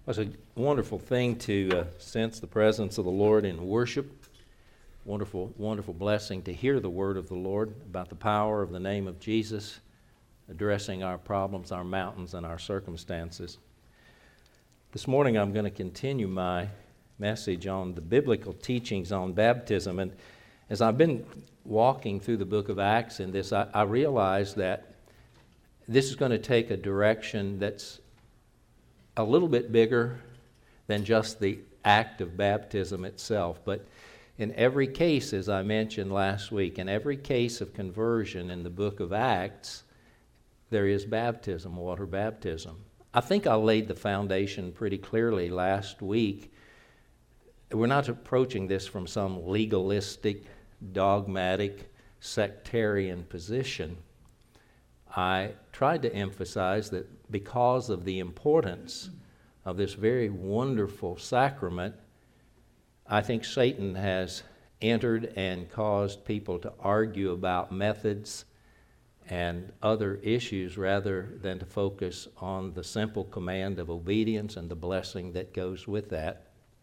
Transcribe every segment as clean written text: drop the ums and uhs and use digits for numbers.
It's a wonderful thing to sense the presence of the Lord in worship. Wonderful, wonderful blessing to hear the word of the Lord about the power of the name of Jesus, addressing our problems, our mountains, and our circumstances. This morning I'm going to continue my message on the biblical teachings on baptism. And as I've been walking through the book of Acts in this, I realized that this is going to take a direction that's a little bit bigger than just the act of baptism itself. But in every case, as I mentioned last week, in every case of conversion in the book of Acts, there is baptism, water baptism. I think I laid the foundation pretty clearly last week. We're not approaching this from some legalistic, dogmatic, sectarian position. I tried to emphasize that because of the importance of this very wonderful sacrament, I think Satan has entered and caused people to argue about methods and other issues rather than to focus on the simple command of obedience and the blessing that goes with that.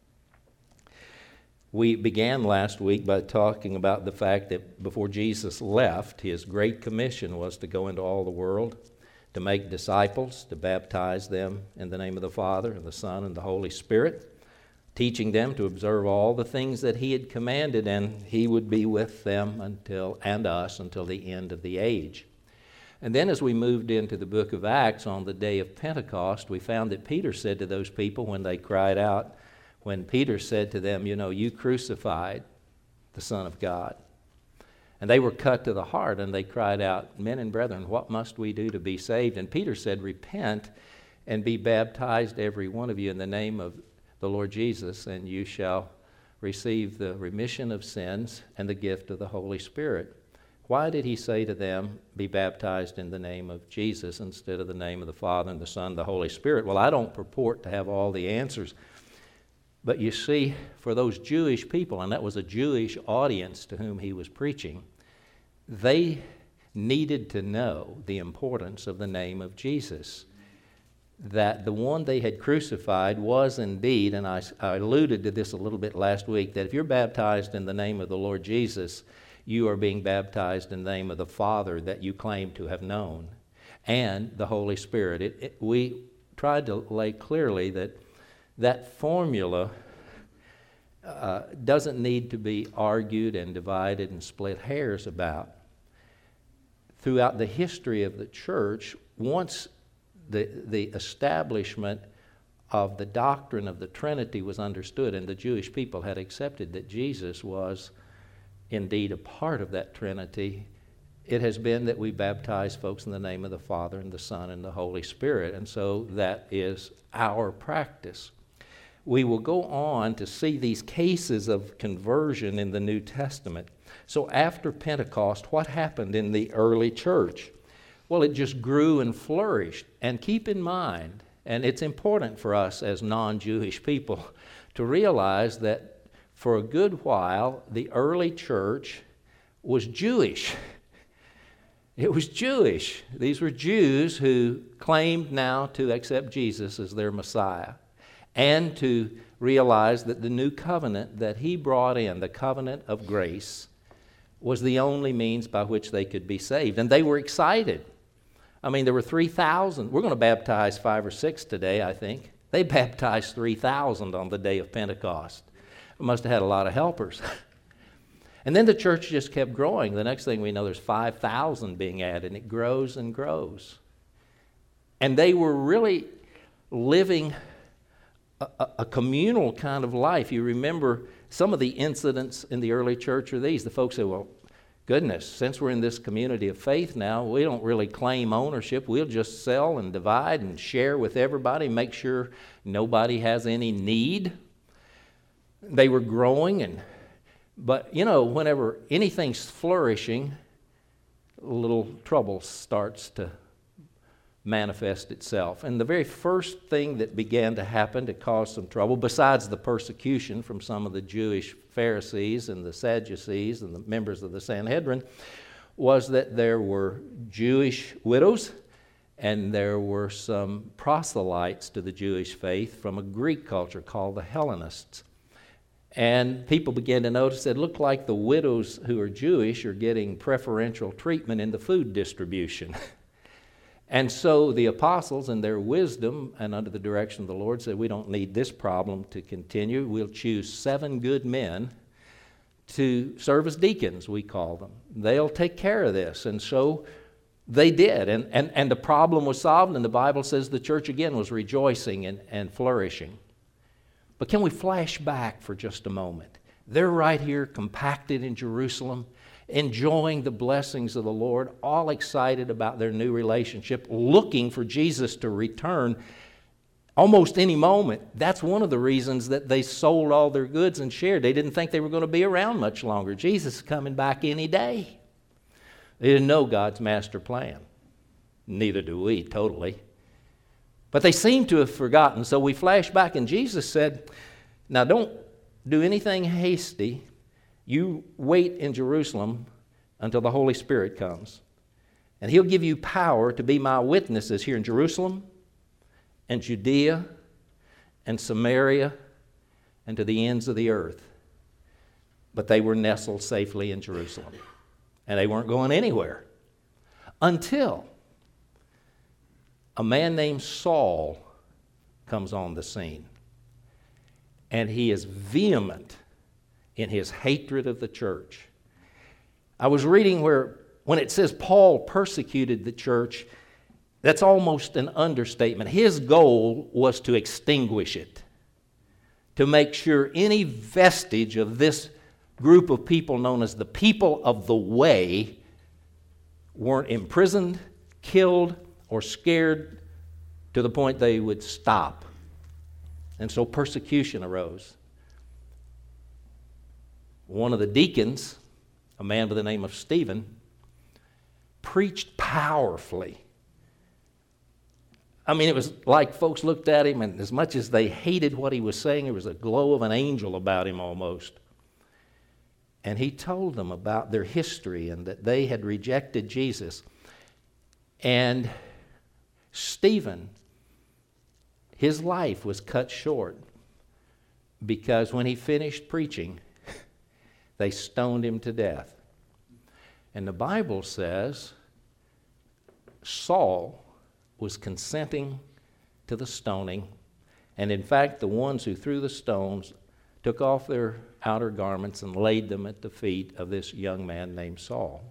We began last week by talking about the fact that before Jesus left, his great commission was to go into all the world, to make disciples, to baptize them in the name of the Father and the Son and the Holy Spirit, teaching them to observe all the things that he had commanded, and he would be with them until the end of the age. And then as we moved into the book of Acts on the day of Pentecost, we found that Peter said to those people when they cried out, when Peter said to them, you crucified the Son of God. And they were cut to the heart, and they cried out, men and brethren, what must we do to be saved? And Peter said, repent and be baptized, every one of you, in the name of the Lord Jesus, and you shall receive the remission of sins and the gift of the Holy Spirit. Why did he say to them, be baptized in the name of Jesus instead of the name of the Father and the Son and the Holy Spirit? Well, I don't purport to have all the answers. But you see, for those Jewish people, and that was a Jewish audience to whom he was preaching, they needed to know the importance of the name of Jesus. That the one they had crucified was indeed, and I alluded to this a little bit last week, that if you're baptized in the name of the Lord Jesus, you are being baptized in the name of the Father that you claim to have known, and the Holy Spirit. We tried to lay clearly that formula doesn't need to be argued and divided and split hairs about. Throughout the history of the church, once the establishment of the doctrine of the Trinity was understood and the Jewish people had accepted that Jesus was indeed a part of that Trinity, it has been that we baptize folks in the name of the Father and the Son and the Holy Spirit, and so that is our practice. We will go on to see these cases of conversion in the New Testament. So after Pentecost, what happened in the early church? Well, it just grew and flourished. And keep in mind, and it's important for us as non-Jewish people to realize that for a good while, the early church was Jewish. It was Jewish. These were Jews who claimed now to accept Jesus as their Messiah, and to realize that the new covenant that he brought in, the covenant of grace, was the only means by which they could be saved. And they were excited. I mean, there were 3,000. We're going to baptize 5 or 6 today, I think. They baptized 3,000 on the day of Pentecost. It must have had a lot of helpers. And then the church just kept growing. The next thing we know, there's 5,000 being added, and it grows and grows. And they were really living a communal kind of life. You remember some of the incidents in the early church are these. The folks say, well, goodness, since we're in this community of faith now, we don't really claim ownership. We'll just sell and divide and share with everybody, make sure nobody has any need. They were growing, but whenever anything's flourishing, a little trouble starts to manifest itself. And the very first thing that began to happen to cause some trouble, besides the persecution from some of the Jewish Pharisees and the Sadducees and the members of the Sanhedrin, was that there were Jewish widows And there were some proselytes to the Jewish faith from a Greek culture called the Hellenists. And people began to notice that it looked like the widows who are Jewish are getting preferential treatment in the food distribution. And so the apostles, in their wisdom and under the direction of the Lord, said, we don't need this problem to continue. We'll choose 7 good men to serve as deacons, we call them. They'll take care of this. And so they did. And the problem was solved, and the Bible says the church again was rejoicing and flourishing. But can we flash back for just a moment? They're right here compacted in Jerusalem, enjoying the blessings of the Lord, all excited about their new relationship, looking for Jesus to return almost any moment. That's one of the reasons that they sold all their goods and shared. They didn't think they were going to be around much longer. Jesus is coming back any day. They didn't know God's master plan. Neither do we, totally. But they seem to have forgotten. So we flash back, and Jesus said, now don't do anything hasty. You wait in Jerusalem until the Holy Spirit comes. And He'll give you power to be my witnesses here in Jerusalem and Judea and Samaria and to the ends of the earth. But they were nestled safely in Jerusalem. And they weren't going anywhere until a man named Saul comes on the scene. And he is vehement in his hatred of the church. I was reading where when it says Paul persecuted the church, that's almost an understatement. His goal was to extinguish it, to make sure any vestige of this group of people known as the people of the way weren't imprisoned, killed, or scared to the point they would stop. And so persecution arose. One of the deacons, a man by the name of Stephen, preached powerfully. I mean, it was like folks looked at him, and as much as they hated what he was saying, there was a glow of an angel about him almost. And he told them about their history and that they had rejected Jesus. And Stephen, his life was cut short because when he finished preaching, they stoned him to death. And the Bible says Saul was consenting to the stoning. And in fact, the ones who threw the stones took off their outer garments and laid them at the feet of this young man named Saul.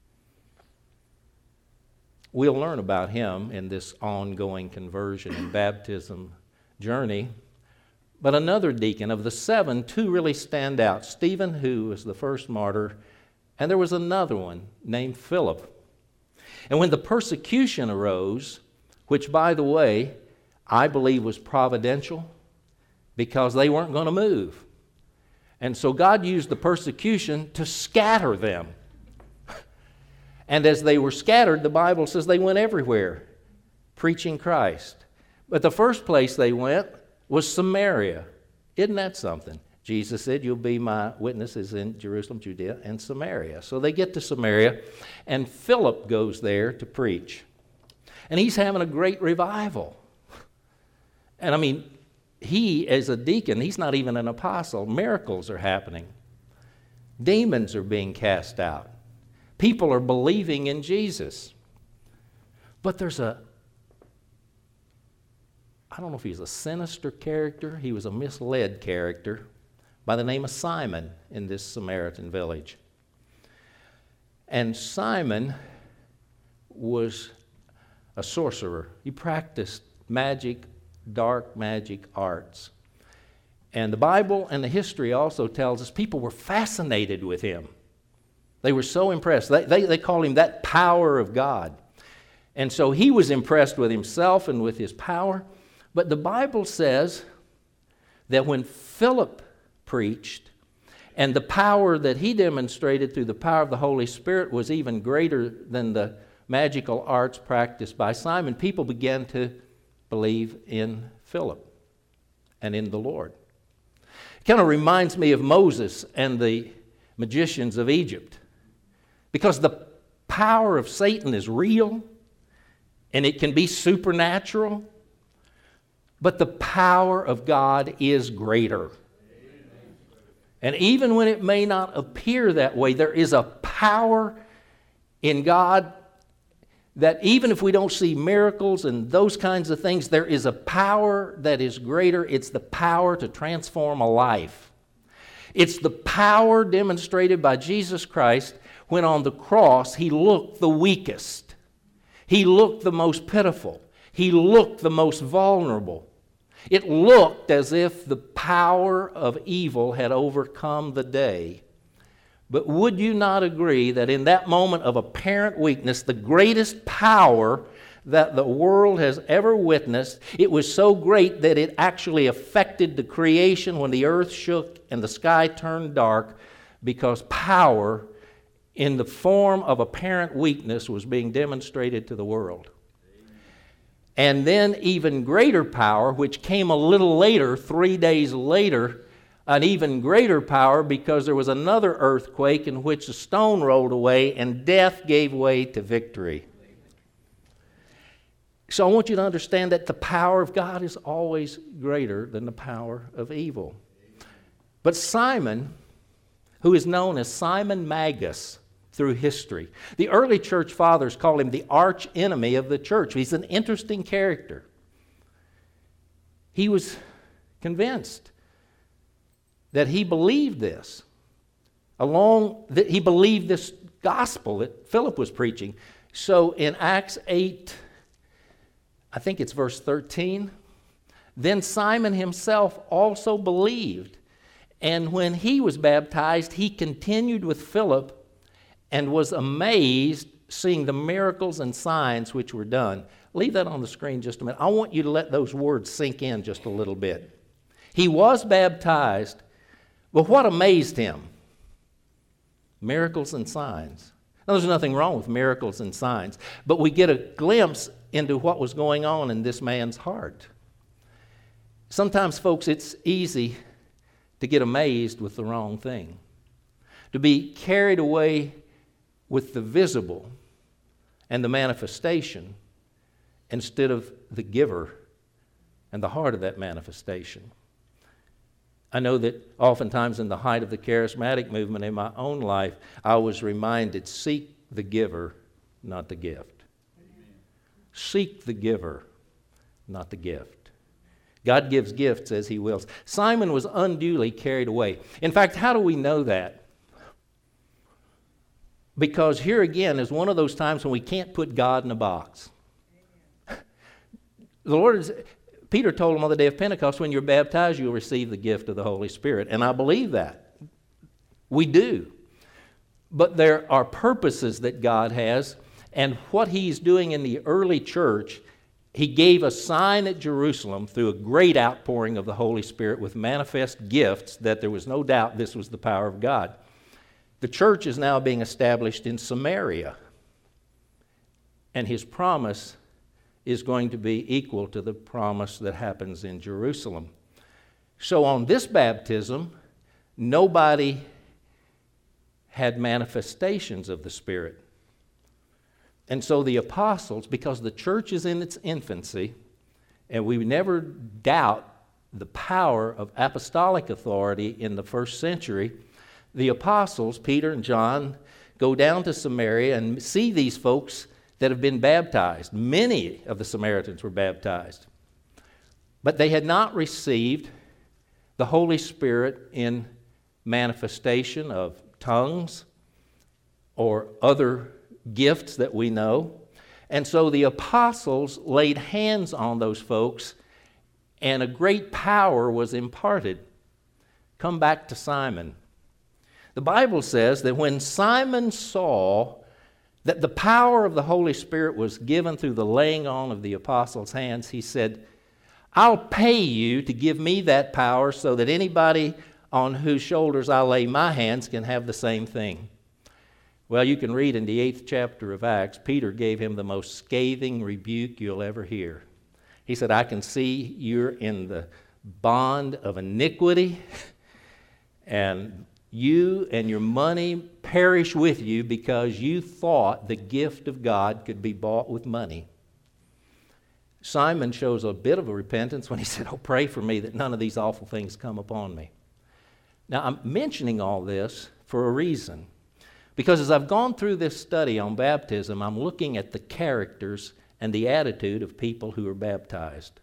We'll learn about him in this ongoing conversion and baptism journey. But another deacon, of the 7, 2 really stand out. Stephen, who was the first martyr, and there was another one named Philip. And when the persecution arose, which, by the way, I believe was providential because they weren't going to move. And so God used the persecution to scatter them. And as they were scattered, the Bible says they went everywhere preaching Christ. But the first place they went was Samaria. Isn't that something? Jesus said, you'll be my witnesses in Jerusalem, Judea, and Samaria. So they get to Samaria, and Philip goes there to preach. And he's having a great revival. And I mean, he, as a deacon, he's not even an apostle. Miracles are happening. Demons are being cast out. People are believing in Jesus. But there's I don't know if he's a sinister character. He was a misled character by the name of Simon in this Samaritan village. And Simon was a sorcerer. He practiced magic, dark magic arts. And the Bible and the history also tells us people were fascinated with him. They were so impressed. They called him that power of God. And so he was impressed with himself and with his power. But the Bible says that when Philip preached, and the power that he demonstrated through the power of the Holy Spirit was even greater than the magical arts practiced by Simon, people began to believe in Philip and in the Lord. It kind of reminds me of Moses and the magicians of Egypt, because the power of Satan is real, and it can be supernatural, but the power of God is greater. And even when it may not appear that way, there is a power in God that even if we don't see miracles and those kinds of things, there is a power that is greater. It's the power to transform a life. It's the power demonstrated by Jesus Christ when on the cross He looked the weakest. He looked the most pitiful. He looked the most vulnerable. It looked as if the power of evil had overcome the day. But would you not agree that in that moment of apparent weakness, the greatest power that the world has ever witnessed, it was so great that it actually affected the creation when the earth shook and the sky turned dark, because power in the form of apparent weakness was being demonstrated to the world. And then even greater power, which came a little later, 3 days later, an even greater power, because there was another earthquake in which a stone rolled away and death gave way to victory. So I want you to understand that the power of God is always greater than the power of evil. But Simon, who is known as Simon Magus through history, the early church fathers call him the arch enemy of the church. He's an interesting character. He was convinced that he believed this. He believed this gospel that Philip was preaching. So in Acts 8, I think it's verse 13, then Simon himself also believed. And when he was baptized, he continued with Philip and was amazed seeing the miracles and signs which were done. Leave that on the screen just a minute. I want you to let those words sink in just a little bit. He was baptized, but what amazed him? Miracles and signs. Now, there's nothing wrong with miracles and signs, but we get a glimpse into what was going on in this man's heart. Sometimes, folks, it's easy to get amazed with the wrong thing, to be carried away with the visible and the manifestation instead of the giver and the heart of that manifestation. I know that oftentimes in the height of the charismatic movement in my own life, I was reminded, seek the giver, not the gift. Amen. Seek the giver, not the gift. God gives gifts as He wills. Simon was unduly carried away. In fact, how do we know that? Because here again is one of those times when we can't put God in a box. Peter told him on the day of Pentecost, when you're baptized, you'll receive the gift of the Holy Spirit. And I believe that. We do. But there are purposes that God has, and what He's doing in the early church, He gave a sign at Jerusalem through a great outpouring of the Holy Spirit with manifest gifts that there was no doubt this was the power of God. The church is now being established in Samaria, and His promise is going to be equal to the promise that happens in Jerusalem. So on this baptism, nobody had manifestations of the Spirit. And so the apostles, because the church is in its infancy, and we never doubt the power of apostolic authority in the first century, the apostles, Peter and John, go down to Samaria and see these folks that have been baptized. Many of the Samaritans were baptized. But they had not received the Holy Spirit in manifestation of tongues or other gifts that we know. And so the apostles laid hands on those folks, and a great power was imparted. Come back to Simon. The Bible says that when Simon saw that the power of the Holy Spirit was given through the laying on of the apostles' hands, he said, I'll pay you to give me that power so that anybody on whose shoulders I lay my hands can have the same thing. Well, you can read in the 8th chapter of Acts, Peter gave him the most scathing rebuke you'll ever hear. He said, I can see you're in the bond of iniquity, and you and your money perish with you because you thought the gift of God could be bought with money. Simon shows a bit of a repentance when he said, "Oh, pray for me that none of these awful things come upon me." Now, I'm mentioning all this for a reason. Because as I've gone through this study on baptism, I'm looking at the characters and the attitude of people who are baptized.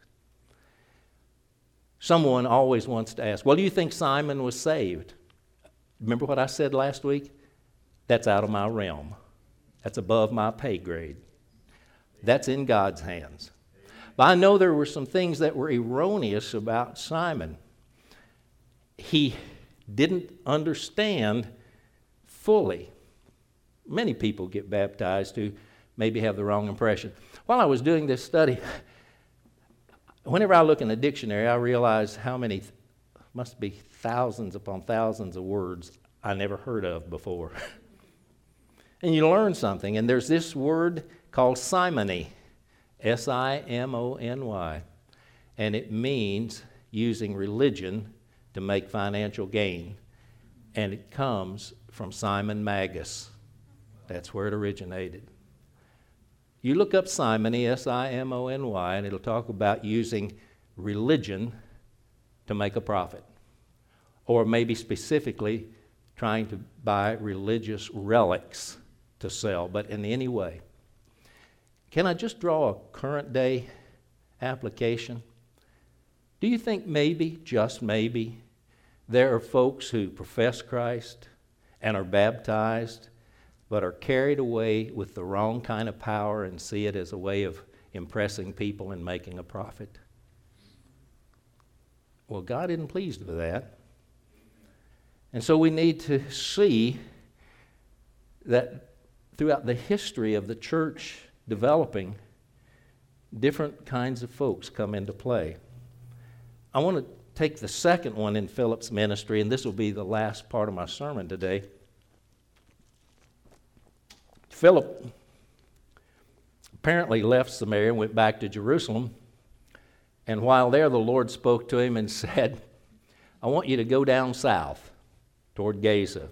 Someone always wants to ask, well, do you think Simon was saved? Remember what I said last week? That's out of my realm. That's above my pay grade. That's in God's hands. But I know there were some things that were erroneous about Simon. He didn't understand fully. Many people get baptized who maybe have the wrong impression. While I was doing this study, whenever I look in a dictionary, I realize how many, must be thousands upon thousands of words I never heard of before. And you learn something, and there's this word called simony, S-I-M-O-N-Y, and it means using religion to make financial gain, and it comes from Simon Magus. That's where it originated. You look up simony, S-I-M-O-N-Y, and it'll talk about using religion to make a profit, or maybe specifically trying to buy religious relics to sell, but in any way. Can I just draw a current day application? Do you think maybe, just maybe, there are folks who profess Christ and are baptized but are carried away with the wrong kind of power and see it as a way of impressing people and making a profit? Well, God isn't pleased with that. And so we need to see that throughout the history of the church developing, different kinds of folks come into play. I want to take the second one in Philip's ministry, and this will be the last part of my sermon today. Philip apparently left Samaria and went back to Jerusalem. And while there, the Lord spoke to him and said, I want you to go down south toward Gaza,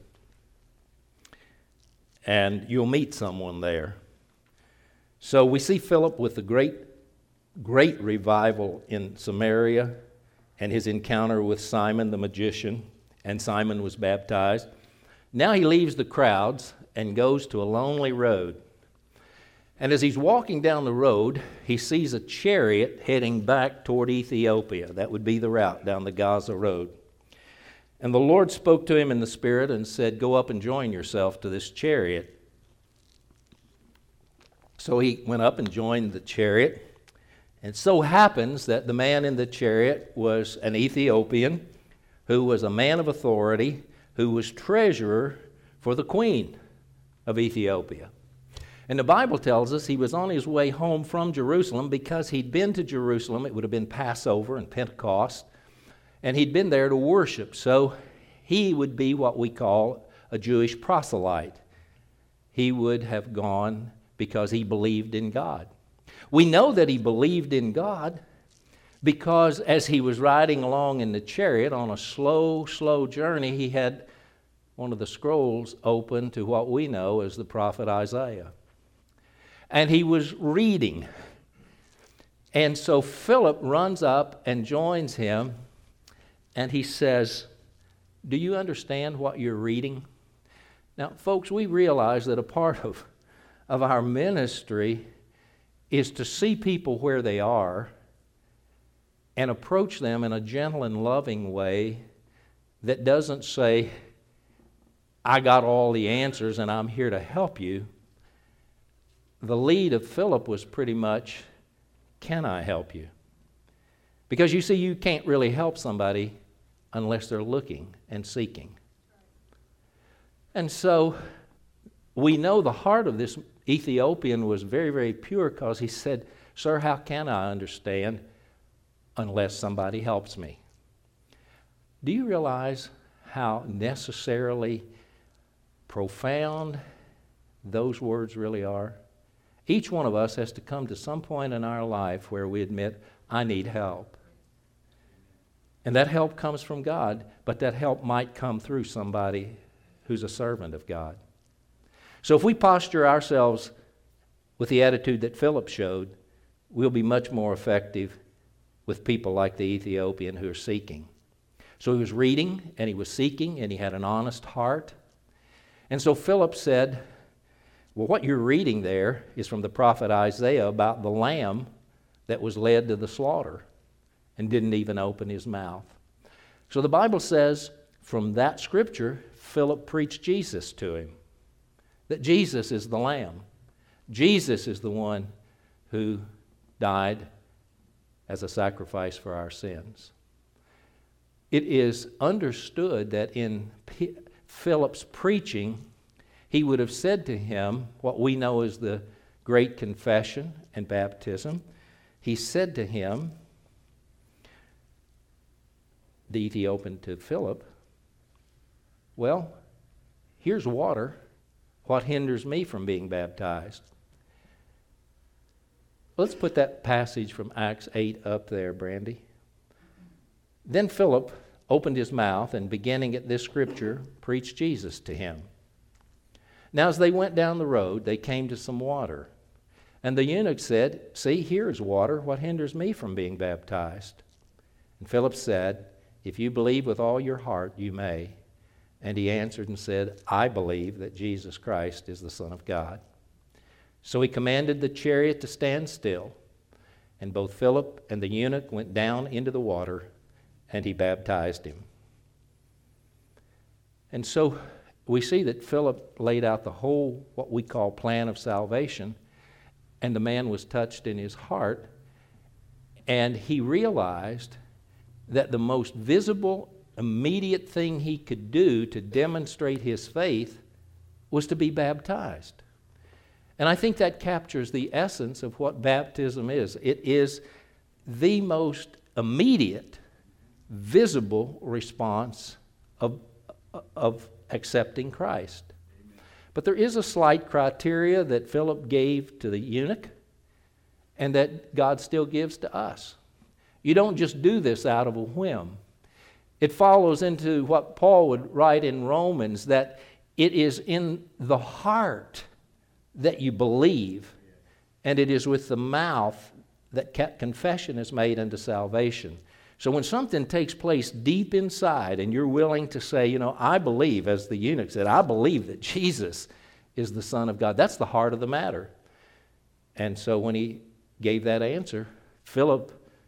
and you'll meet someone there. So we see Philip with the great revival in Samaria and his encounter with Simon the magician, and Simon was baptized. Now he leaves the crowds and goes to a lonely road. And as he's walking down the road, he sees a chariot heading back toward Ethiopia. That would be the route down the Gaza road. And the Lord spoke to him in the Spirit and said, go up and join yourself to this chariot. So he went up and joined the chariot. And so happens that the man in the chariot was an Ethiopian who was a man of authority, who was treasurer for the queen of Ethiopia. And the Bible tells us he was on his way home from Jerusalem because he'd been to Jerusalem. It would have been Passover and Pentecost. And he'd been there to worship. So he would be what we call a Jewish proselyte. He would have gone because he believed in God. We know that he believed in God because as he was riding along in the chariot on a slow journey, he had one of the scrolls open to what we know as the prophet Isaiah. And he was reading. And so Philip runs up and joins him, and he says, do you understand what you're reading? Now, folks, we realize that a part of our ministry is to see people where they are and approach them in a gentle and loving way that doesn't say, I got all the answers and I'm here to help you. The lead of Philip was pretty much, can I help you? Because you see, you can't really help somebody unless they're looking and seeking. And so we know the heart of this Ethiopian was very, very pure because he said, sir, how can I understand unless somebody helps me? Do you realize how necessarily profound those words really are? Each one of us has to come to some point in our life where we admit, I need help. And that help comes from God, but that help might come through somebody who's a servant of God. So if we posture ourselves with the attitude that Philip showed, we'll be much more effective with people like the Ethiopian who are seeking. So he was reading, and he was seeking, and he had an honest heart. And so Philip said, well, what you're reading there is from the prophet Isaiah about the lamb that was led to the slaughter and didn't even open his mouth. So the Bible says, from that scripture, Philip preached Jesus to him, that Jesus is the lamb. Jesus is the one who died as a sacrifice for our sins. It is understood that in Philip's preaching, he would have said to him what we know as the Great Confession and baptism. He said to him, the Ethiopian to Philip, well, here's water. What hinders me from being baptized? Let's put that passage from Acts 8 up there, Brandy. Then Philip opened his mouth and, beginning at this scripture, preached Jesus to him. Now as they went down the road, they came to some water. And the eunuch said, see, here is water. What hinders me from being baptized? And Philip said, if you believe with all your heart, you may. And he answered and said, I believe that Jesus Christ is the Son of God. So he commanded the chariot to stand still. And both Philip and the eunuch went down into the water, and he baptized him. And so we see that Philip laid out the whole, what we call, plan of salvation, and the man was touched in his heart, and he realized that the most visible, immediate thing he could do to demonstrate his faith was to be baptized. And I think that captures the essence of what baptism is. It is the most immediate, visible response of accepting Christ. But there is a slight criteria that Philip gave to the eunuch and that God still gives to us. You don't just do this out of a whim. It follows into what Paul would write in Romans, that it is in the heart that you believe, and it is with the mouth that confession is made unto salvation. So when something takes place deep inside and you're willing to say, I believe, as the eunuch said, I believe that Jesus is the Son of God. That's the heart of the matter. And so when he gave that answer, Philip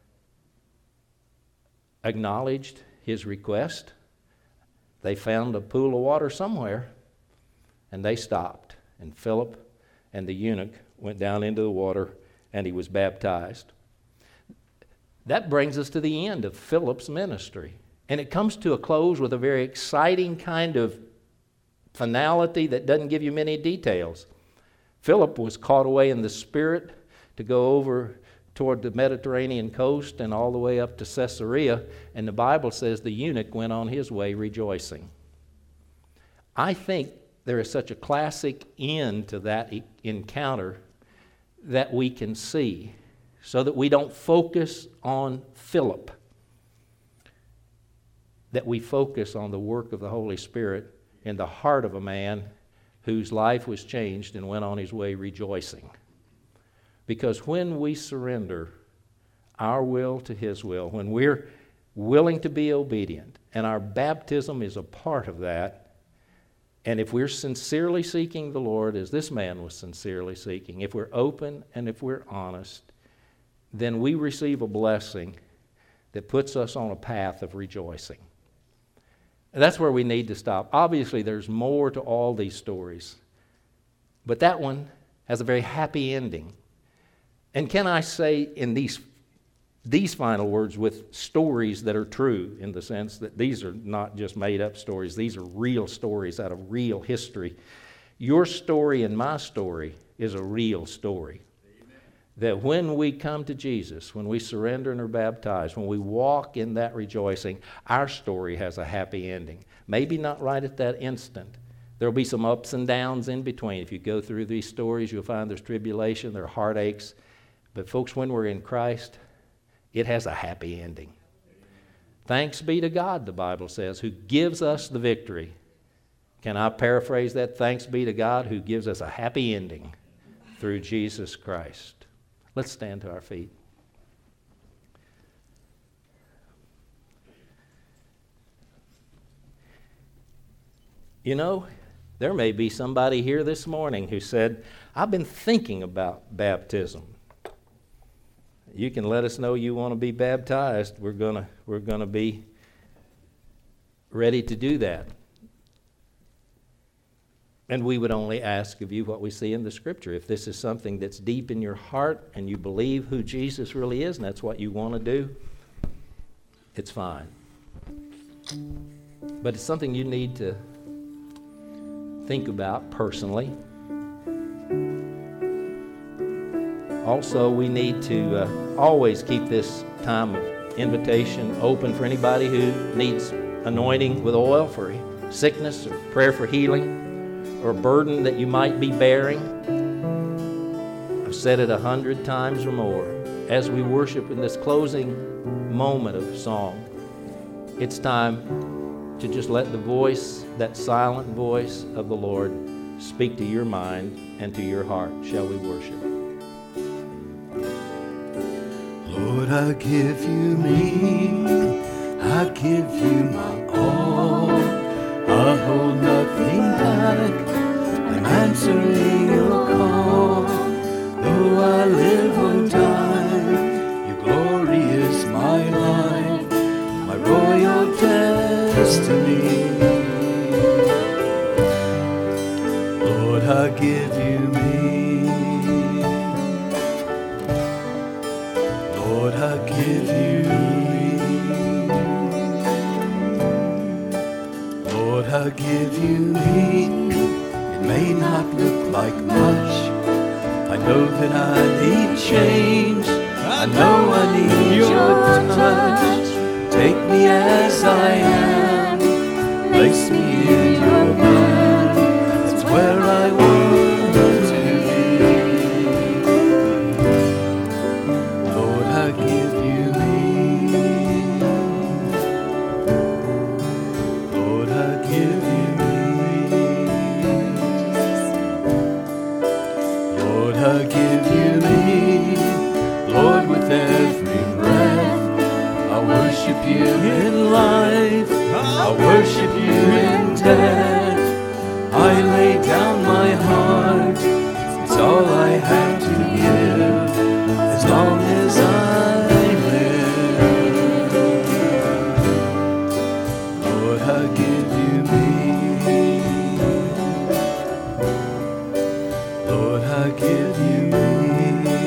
acknowledged his request. They found a pool of water somewhere, and they stopped. And Philip and the eunuch went down into the water, and he was baptized. That brings us to the end of Philip's ministry. And it comes to a close with a very exciting kind of finality that doesn't give you many details. Philip was caught away in the Spirit to go over toward the Mediterranean coast and all the way up to Caesarea, and the Bible says the eunuch went on his way rejoicing. I think there is such a classic end to that encounter that we can see, so that we don't focus on Philip, that we focus on the work of the Holy Spirit in the heart of a man whose life was changed and went on his way rejoicing. Because when we surrender our will to His will, when we're willing to be obedient, and our baptism is a part of that, and if we're sincerely seeking the Lord, as this man was sincerely seeking, if we're open and if we're honest, then we receive a blessing that puts us on a path of rejoicing. And that's where we need to stop. Obviously, there's more to all these stories, but that one has a very happy ending. And can I say in these final words with stories that are true, in the sense that these are not just made-up stories, these are real stories out of real history. Your story and my story is a real story. Amen. That when we come to Jesus, when we surrender and are baptized, when we walk in that rejoicing, our story has a happy ending. Maybe not right at that instant. There'll be some ups and downs in between. If you go through these stories, you'll find there's tribulation, there are heartaches. But folks, when we're in Christ, it has a happy ending. Thanks be to God, the Bible says, who gives us the victory. Can I paraphrase that? Thanks be to God who gives us a happy ending through Jesus Christ. Let's stand to our feet. You know, there may be somebody here this morning who said, I've been thinking about baptism. You can let us know you want to be baptized. We're gonna be ready to do that. And we would only ask of you what we see in the Scripture. If this is something that's deep in your heart and you believe who Jesus really is and that's what you want to do, it's fine. But it's something you need to think about personally. Also, we need to always keep this time of invitation open for anybody who needs anointing with oil for sickness or prayer for healing, or a burden that you might be bearing. I've said it 100 times or more. As we worship in this closing moment of song, it's time to just let the voice, that silent voice of the Lord, speak to your mind and to your heart. Shall we worship? Lord, I give you me, I give you my all. I hold nothing back, I'm answering your call. Though I live or die, your glory is my life, my royal destiny. Lord, I give you me. Lord, I give you me. Lord, I give you me. It may not look like much. I know that I need change. I know I need your touch. Take me as I am. Place me in your hand. That's where I want to be. Lord, I give you me. Lord, I give you me. Lord, I give you me. Lord, with every breath, I worship you in life, I worship you in death. I lay down my heart, it's all I have to give, as long as I live. Lord, I give you me. Lord, I give you me.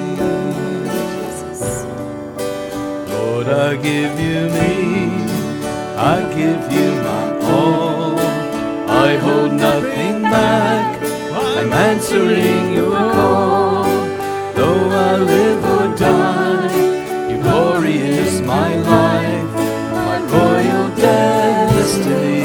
Lord, I give you me. I give you my all. I hold nothing back, I'm answering your call. Though I live or die, your glory is my life, my royal destiny.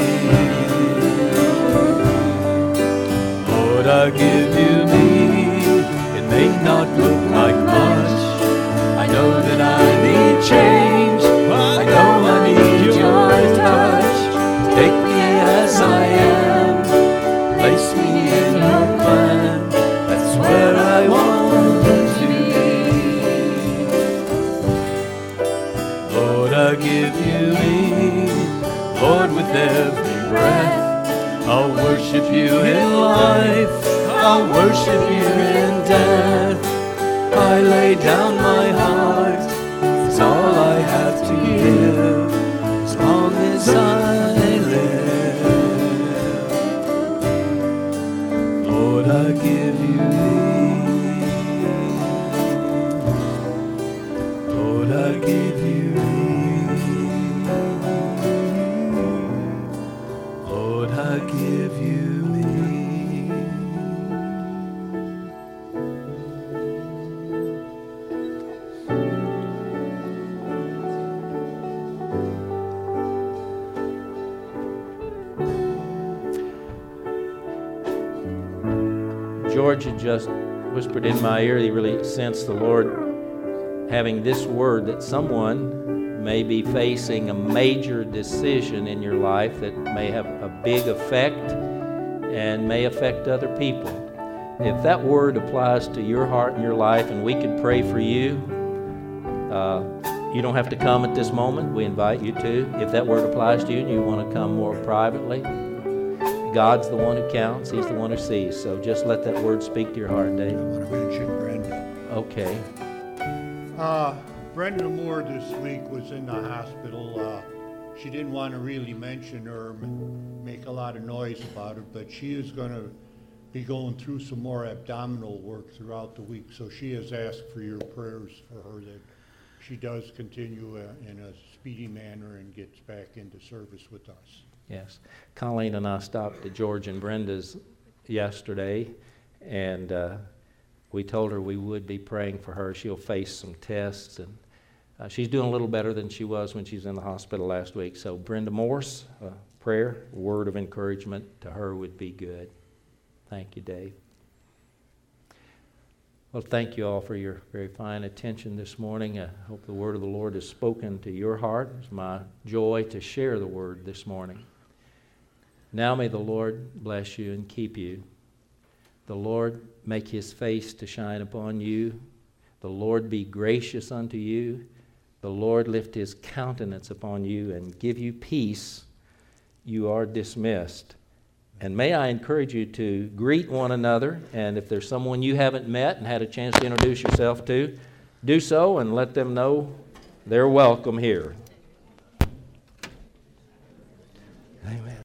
Lord, I give you me. It may not look like much. I know that I need change. I know I need your touch. Take me as I am. Place me in your plan. That's where I want to be. Lord, I give you me. Lord, with every breath, I'll worship you in life, I'll worship you in death. I lay down my heart, it's all I have to give, as long as I live. Lord, I give you me. Lord, I give you me. Lord, I give you me. George had just whispered in my ear, he really sensed the Lord having this word that someone may be facing a major decision in your life that may have a big effect and may affect other people. if that word applies to your heart and your life and we could pray for you, you don't have to come at this moment. We invite you to. If that word applies to you and you want to come more privately, God's the one who counts. He's the one who sees. So just let that word speak to your heart, Dave. I want to mention Brenda. Okay. Brenda Moore this week was in the hospital. She didn't want to really mention her, make a lot of noise about it, but she is going to be going through some more abdominal work throughout the week. So she has asked for your prayers for her that she does continue in a speedy manner and gets back into service with us. Yes. Colleen and I stopped at George and Brenda's yesterday, and we told her we would be praying for her. She'll face some tests, and she's doing a little better than she was when she was in the hospital last week. So Brenda Morse, prayer, a word of encouragement to her would be good. Thank you, Dave. Well, thank you all for your very fine attention this morning. I hope the word of the Lord has spoken to your heart. It's my joy to share the word this morning. Now may the Lord bless you and keep you. The Lord make his face to shine upon you. The Lord be gracious unto you. The Lord lift his countenance upon you and give you peace. You are dismissed. And may I encourage you to greet one another, and if there's someone you haven't met and had a chance to introduce yourself to, do so and let them know they're welcome here. Amen.